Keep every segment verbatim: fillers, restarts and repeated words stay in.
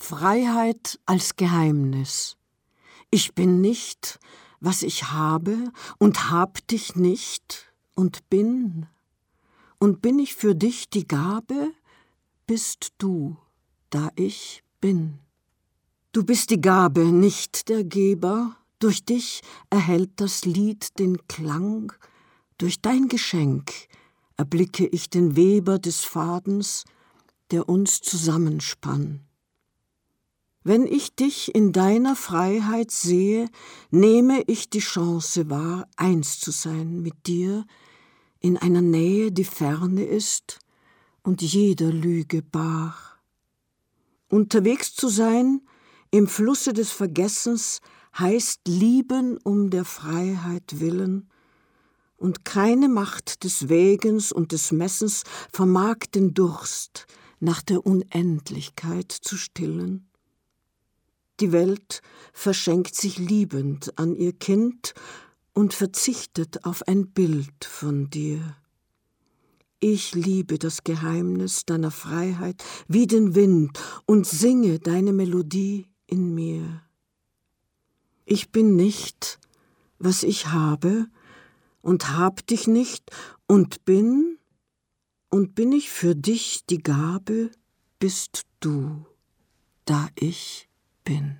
Freiheit als Geheimnis. Ich bin nicht, was ich habe, und hab dich nicht und bin. Und bin ich für dich die Gabe, bist du, da ich bin. Du bist die Gabe, nicht der Geber. Durch dich erhält das Lied den Klang. Durch dein Geschenk erblicke ich den Weber des Fadens, der uns zusammenspann. Wenn ich dich in deiner Freiheit sehe, nehme ich die Chance wahr, eins zu sein mit dir, in einer Nähe, die ferne ist und jeder Lüge bar. Unterwegs zu sein, im Flusse des Vergessens, heißt lieben um der Freiheit willen, und keine Macht des Wägens und des Messens vermag den Durst nach der Unendlichkeit zu stillen. Die Welt verschenkt sich liebend an ihr Kind und verzichtet auf ein Bild von dir. Ich liebe das Geheimnis deiner Freiheit wie den Wind und singe deine Melodie in mir. Ich bin nicht, was ich habe, und hab dich nicht und bin, und bin ich für dich die Gabe, bist du, da ich bin.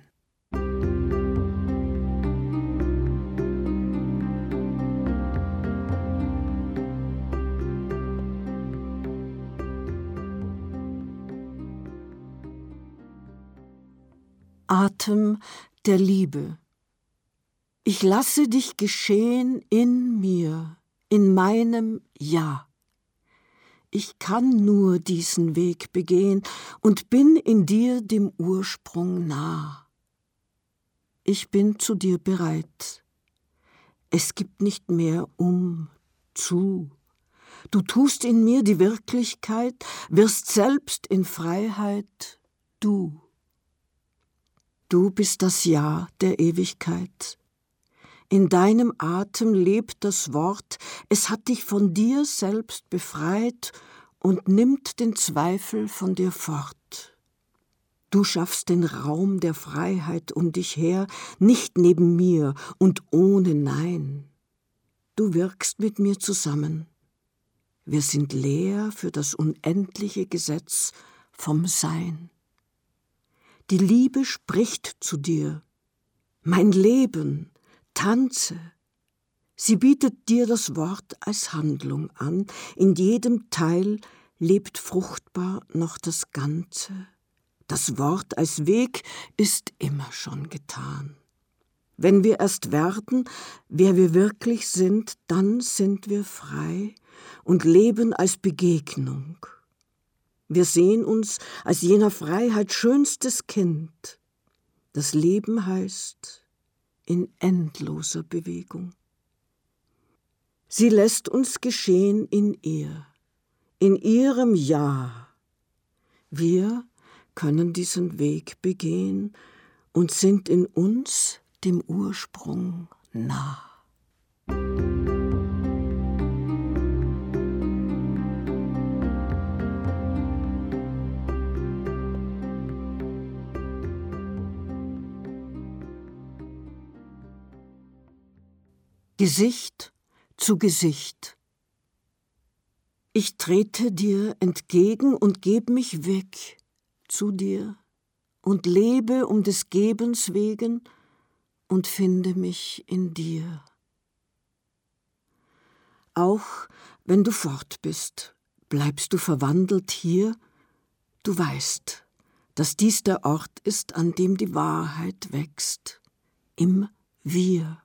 Atem der Liebe. Ich lasse dich geschehen in mir, in meinem Ja. Ich kann nur diesen Weg begehen und bin in dir dem Ursprung nah. Ich bin zu dir bereit. Es gibt nicht mehr um, zu. Du tust in mir die Wirklichkeit, wirst selbst in Freiheit du. Du bist das Ja der Ewigkeit. In deinem Atem lebt das Wort, es hat dich von dir selbst befreit und nimmt den Zweifel von dir fort. Du schaffst den Raum der Freiheit um dich her, nicht neben mir und ohne Nein. Du wirkst mit mir zusammen. Wir sind leer für das unendliche Gesetz vom Sein. Die Liebe spricht zu dir. Mein Leben, tanze. Sie bietet dir das Wort als Handlung an. In jedem Teil lebt fruchtbar noch das Ganze. Das Wort als Weg ist immer schon getan. Wenn wir erst werden, wer wir wirklich sind, dann sind wir frei und leben als Begegnung. Wir sehen uns als jener Freiheit schönstes Kind. Das Leben heißt in endloser Bewegung. Sie lässt uns geschehen in ihr, in ihrem Ja. Wir können diesen Weg begehen und sind in uns dem Ursprung nah. Gesicht zu Gesicht. Ich trete dir entgegen und geb mich weg zu dir und lebe um des Gebens wegen und finde mich in dir. Auch wenn du fort bist, bleibst du verwandelt hier. Du weißt, dass dies der Ort ist, an dem die Wahrheit wächst, im Wir.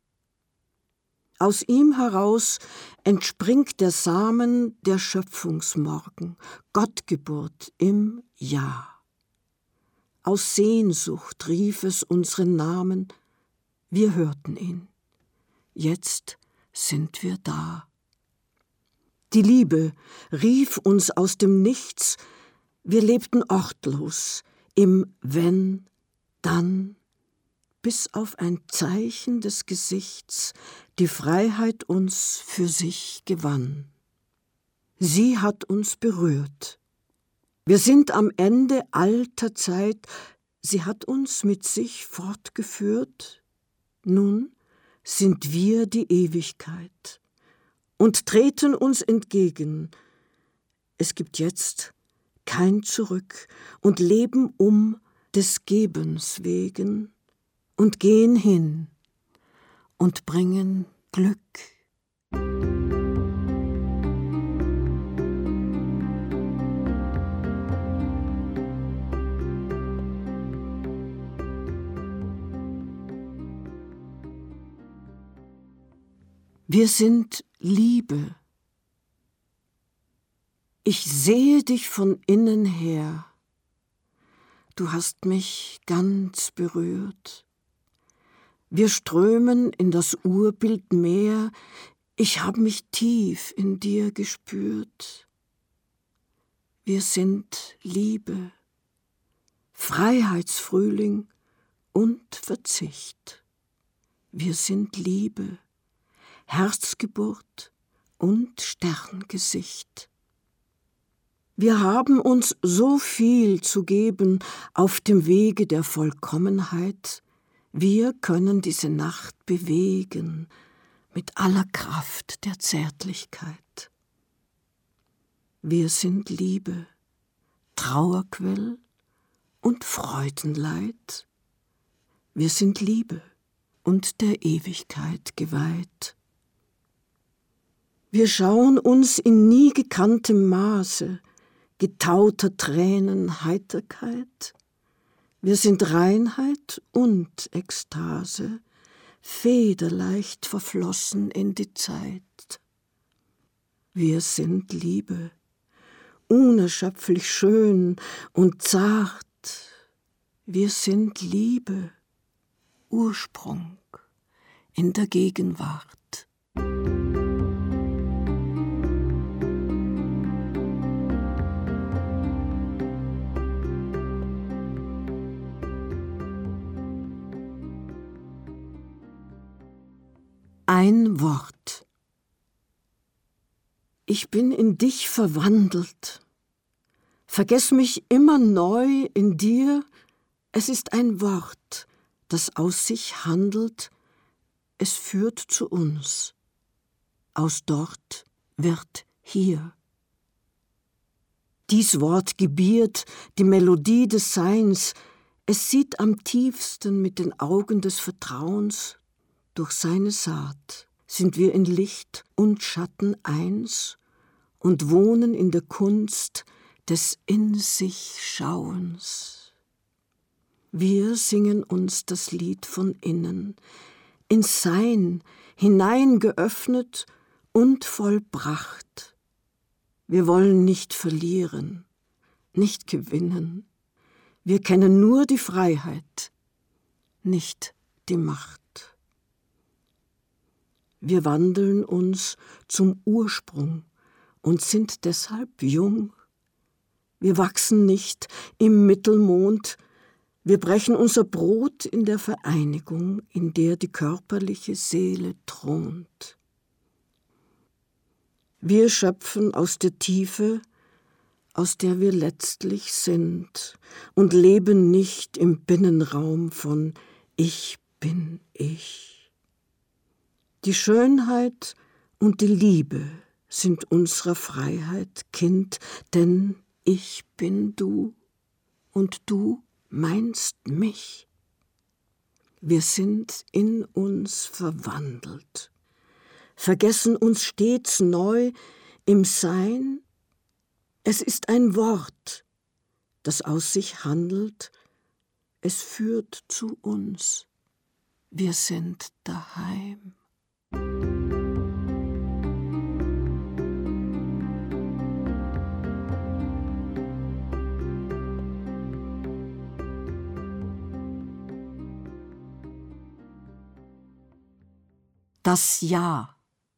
Aus ihm heraus entspringt der Samen der Schöpfungsmorgen, Gottgeburt im Ja. Aus Sehnsucht rief es unseren Namen, wir hörten ihn. Jetzt sind wir da. Die Liebe rief uns aus dem Nichts, wir lebten ortlos, im Wenn, Dann, bis auf ein Zeichen des Gesichts die Freiheit uns für sich gewann. Sie hat uns berührt. Wir sind am Ende alter Zeit, sie hat uns mit sich fortgeführt. Nun sind wir die Ewigkeit und treten uns entgegen. Es gibt jetzt kein Zurück und leben um des Gebens wegen und gehen hin und bringen Glück. Wir sind Liebe. Ich sehe dich von innen her. Du hast mich ganz berührt. Wir strömen in das Urbild Meer. Ich hab mich tief in dir gespürt. Wir sind Liebe, Freiheitsfrühling und Verzicht. Wir sind Liebe, Herzgeburt und Sterngesicht. Wir haben uns so viel zu geben auf dem Wege der Vollkommenheit. Wir können diese Nacht bewegen mit aller Kraft der Zärtlichkeit. Wir sind Liebe, Trauerquell und Freudenleid. Wir sind Liebe und der Ewigkeit geweiht. Wir schauen uns in nie gekanntem Maße, getauter Tränen Heiterkeit. Wir sind Reinheit und Ekstase, federleicht verflossen in die Zeit. Wir sind Liebe, unerschöpflich schön und zart. Wir sind Liebe, Ursprung in der Gegenwart. Ein Wort. Ich bin in dich verwandelt. Vergess mich immer neu in dir. Es ist ein Wort, das aus sich handelt. Es führt zu uns. Aus dort wird hier. Dies Wort gebiert die Melodie des Seins. Es sieht am tiefsten mit den Augen des Vertrauens. Durch seine Saat sind wir in Licht und Schatten eins und wohnen in der Kunst des In-sich-Schauens. Wir singen uns das Lied von innen, ins Sein hineingeöffnet und vollbracht. Wir wollen nicht verlieren, nicht gewinnen. Wir kennen nur die Freiheit, nicht die Macht. Wir wandeln uns zum Ursprung und sind deshalb jung. Wir wachsen nicht im Mittelmond, wir brechen unser Brot in der Vereinigung, in der die körperliche Seele thront. Wir schöpfen aus der Tiefe, aus der wir letztlich sind, und leben nicht im Binnenraum von Ich bin ich. Die Schönheit und die Liebe sind unserer Freiheit Kind, denn ich bin du und du meinst mich. Wir sind in uns verwandelt, vergessen uns stets neu im Sein. Es ist ein Wort, das aus sich handelt, es führt zu uns. Wir sind daheim. Das Ja.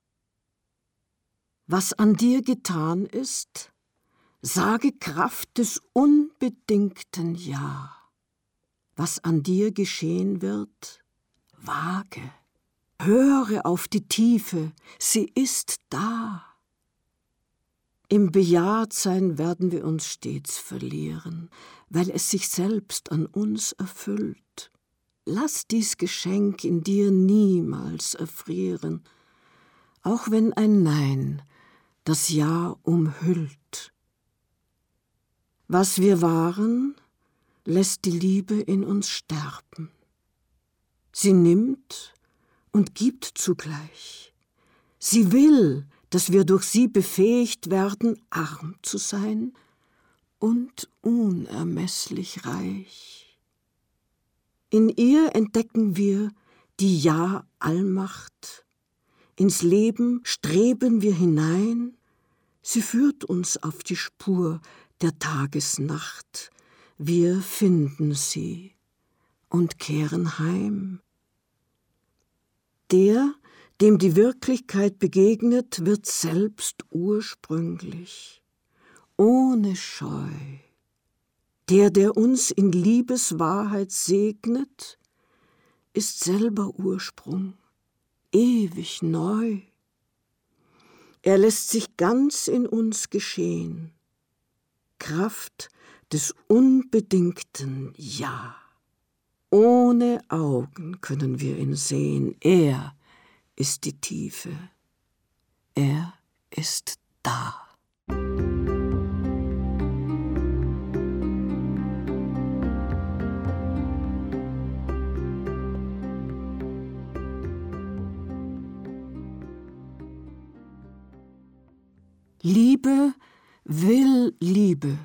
Was an dir getan ist, sage Kraft des unbedingten Ja. Was an dir geschehen wird, wage. Höre auf die Tiefe, sie ist da. Im Bejahtsein werden wir uns stets verlieren, weil es sich selbst an uns erfüllt. Lass dies Geschenk in dir niemals erfrieren, auch wenn ein Nein das Ja umhüllt. Was wir waren, lässt die Liebe in uns sterben. Sie nimmt und gibt zugleich. Sie will, dass wir durch sie befähigt werden, arm zu sein und unermesslich reich. In ihr entdecken wir die Ja-Allmacht. Ins Leben streben wir hinein. Sie führt uns auf die Spur der Tagesnacht. Wir finden sie und kehren heim. Der, dem die Wirklichkeit begegnet, wird selbst ursprünglich, ohne Scheu. Der, der uns in Liebeswahrheit segnet, ist selber Ursprung, ewig neu. Er lässt sich ganz in uns geschehen, Kraft des unbedingten Ja. Ohne Augen können wir ihn sehen, er ist die Tiefe, er ist da. Liebe will Liebe.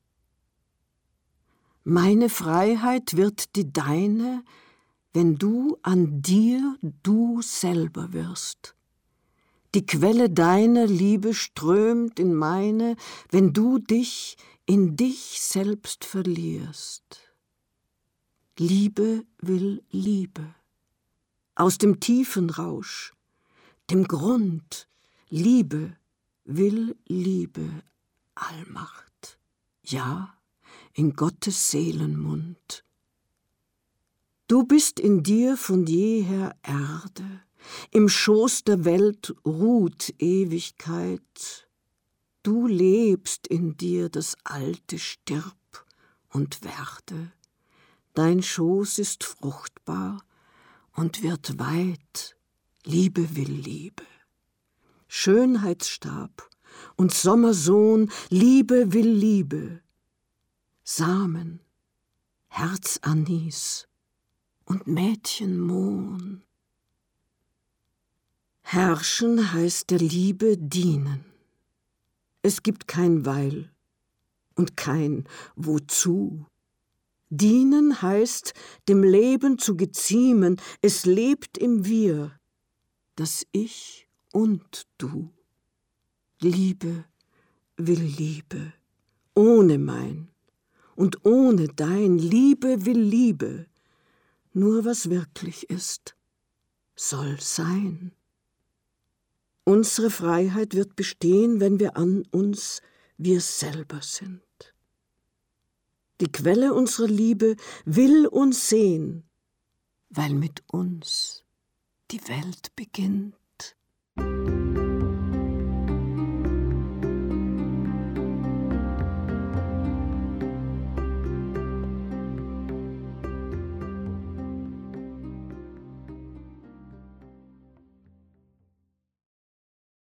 Meine Freiheit wird die deine, wenn du an dir du selber wirst. Die Quelle deiner Liebe strömt in meine, wenn du dich in dich selbst verlierst. Liebe will Liebe. Aus dem tiefen Rausch, dem Grund, Liebe will Liebe, Allmacht, ja, in Gottes Seelenmund. Du bist in dir von jeher Erde, im Schoß der Welt ruht Ewigkeit. Du lebst in dir, das Alte stirb und werde. Dein Schoß ist fruchtbar und wird weit, Liebe will Liebe. Schönheitsstab und Sommersohn, Liebe will Liebe. Samen, Herzanis und Mädchenmohn. Herrschen heißt der Liebe dienen. Es gibt kein Weil und kein Wozu. Dienen heißt, dem Leben zu geziemen, es lebt im Wir, das Ich und Du. Liebe will Liebe, ohne mein und ohne dein. Liebe will Liebe, nur was wirklich ist, soll sein. Unsere Freiheit wird bestehen, wenn wir an uns wir selber sind. Die Quelle unserer Liebe will uns sehen, weil mit uns die Welt beginnt.